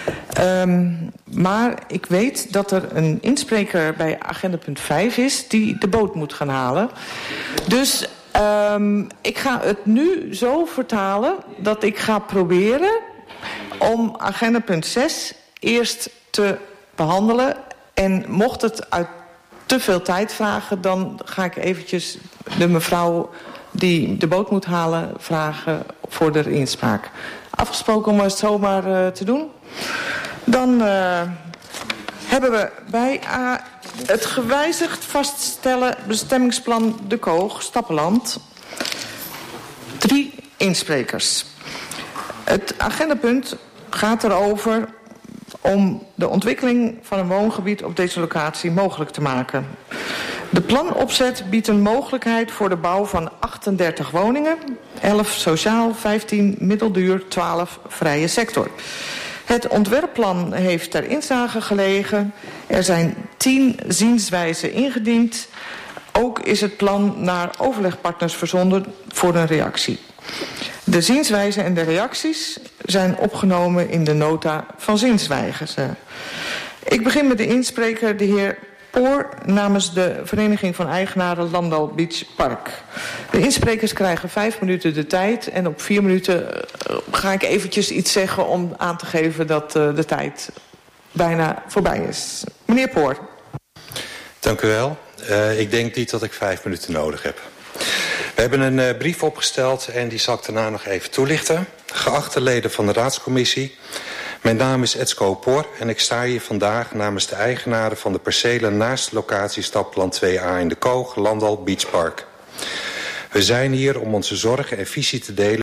Maar ik weet dat er een inspreker bij agenda punt 5 is die de boot moet gaan halen. Dus ik ga het nu zo vertalen dat ik ga proberen om agenda punt 6 eerst te behandelen. En mocht het uit te veel tijd vragen, dan ga ik eventjes de mevrouw die de boot moet halen vragen voor de inspraak. Afgesproken om het zomaar te doen. Dan hebben we bij het gewijzigd vaststellen bestemmingsplan De Koog, Stappenland 3 insprekers. Het agendapunt gaat erover om de ontwikkeling van een woongebied op deze locatie mogelijk te maken. De planopzet biedt een mogelijkheid voor de bouw van 38 woningen, 11 sociaal, 15 middelduur, 12 vrije sector. Het ontwerpplan heeft ter inzage gelegen. Er zijn 10 zienswijzen ingediend. Ook is het plan naar overlegpartners verzonden voor een reactie. De zienswijzen en de reacties zijn opgenomen in de nota van zienswijzen. Ik begin met de inspreker, de heer Poor, namens de Vereniging van Eigenaren Landal Beach Park. De insprekers krijgen 5 minuten de tijd en op 4 minuten ga ik eventjes iets zeggen om aan te geven dat de tijd bijna voorbij is. Meneer Poor. Dank u wel. Ik denk niet dat ik 5 minuten nodig heb. We hebben een brief opgesteld en die zal ik daarna nog even toelichten. Geachte leden van de raadscommissie, mijn naam is Etsko Poor en ik sta hier vandaag namens de eigenaren van de percelen naast de locatie Stapland 2A in de Koog, Landal Beach Park. We zijn hier om onze zorgen en visie te delen